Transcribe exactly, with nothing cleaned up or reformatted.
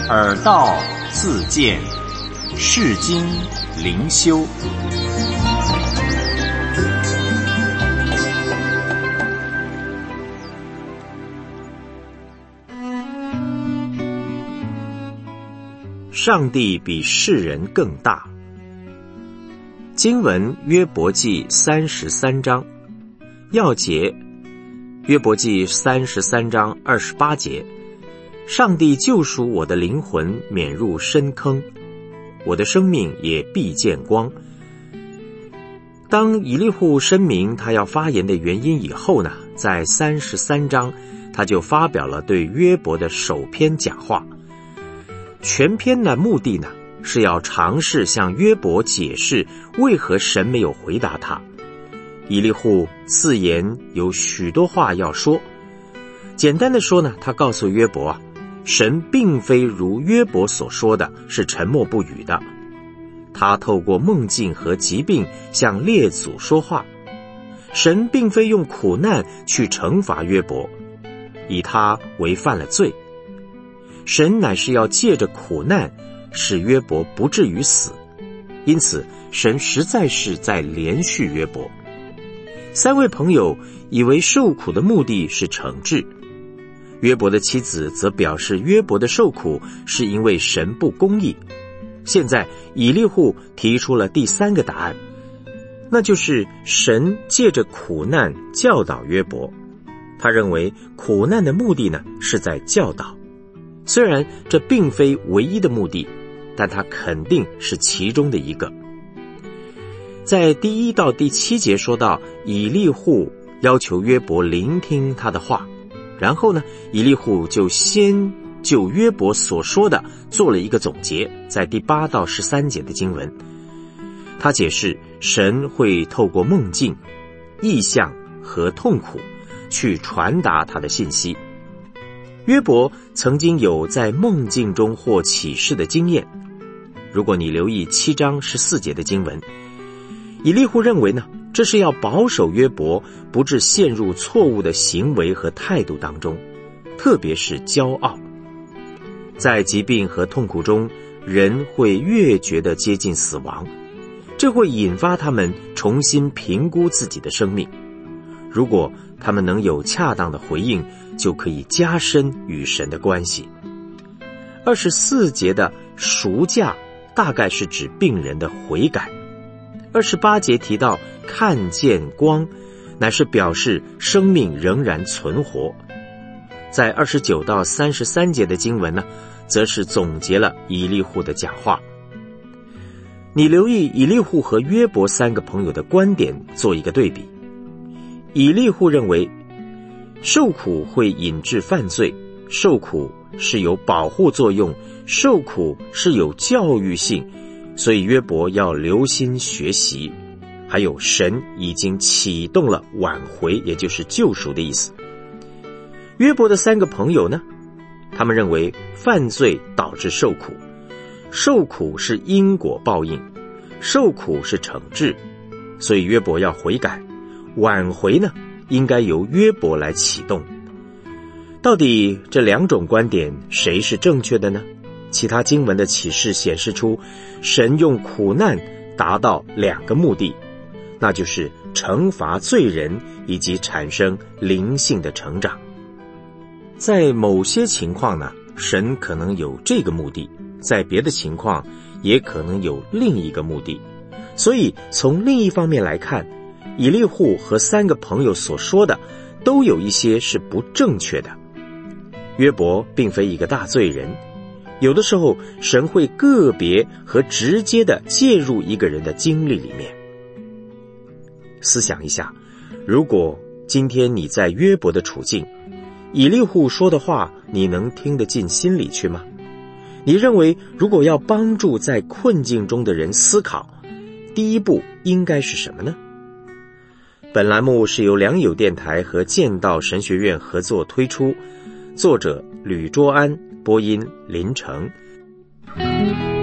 耳道自见，世经灵修。 上帝比世人更大。经文约伯记三十三章，要节约伯记三十三章二十八节，上帝救赎我的灵魂免入深坑，我的生命也必见光。当以利户声明他要发言的原因以后呢，在三十三章他就发表了对约伯的首篇讲话。全篇的目的呢，是要尝试向约伯解释为何神没有回答他。以利户自言有许多话要说，简单的说呢，他告诉约伯啊，神并非如约伯所说的是沉默不语的，他透过梦境和疾病向列祖说话。神并非用苦难去惩罚约伯，以他为犯了罪，神乃是要借着苦难使约伯不至于死，因此神实在是在连续约伯。三位朋友以为受苦的目的是惩治，约伯的妻子则表示约伯的受苦是因为神不公义。现在以利户提出了第三个答案，那就是神借着苦难教导约伯。他认为苦难的目的呢，是在教导。虽然这并非唯一的目的，但它肯定是其中的一个。在第一到第七节说到，以利户要求约伯聆听他的话，然后呢，以利户就先就约伯所说的做了一个总结，在第八到十三节的经文，他解释神会透过梦境、异象和痛苦去传达他的信息。约伯曾经有在梦境中获启示的经验。如果你留意七章十四节的经文，以利户认为呢，这是要保守约伯不致陷入错误的行为和态度当中，特别是骄傲。在疾病和痛苦中，人会越觉得接近死亡，这会引发他们重新评估自己的生命。如果他们能有恰当的回应，就可以加深与神的关系。二十四节的赎价大概是指病人的悔改。二十八节提到看见光，乃是表示生命仍然存活。在二十九到三十三节的经文呢，则是总结了以利户的讲话。你留意以利户和约伯三个朋友的观点做一个对比。以利户认为受苦会引致犯罪，受苦是有保护作用，受苦是有教育性，所以约伯要留心学习。还有神已经启动了挽回，也就是救赎的意思。约伯的三个朋友呢，他们认为犯罪导致受苦，受苦是因果报应，受苦是惩治，所以约伯要悔改，挽回呢应该由约伯来启动。到底这两种观点谁是正确的呢？其他经文的启示显示出神用苦难达到两个目的，那就是惩罚罪人以及产生灵性的成长。在某些情况呢，神可能有这个目的，在别的情况也可能有另一个目的。所以从另一方面来看，以利户和三个朋友所说的都有一些是不正确的。约伯并非一个大罪人，有的时候神会个别和直接的介入一个人的经历里面。思想一下，如果今天你在约伯的处境，以利户说的话你能听得进心里去吗？你认为如果要帮助在困境中的人思考，第一步应该是什么呢？本栏目是由良友电台和剑道神学院合作推出，作者吕卓安，播音林成。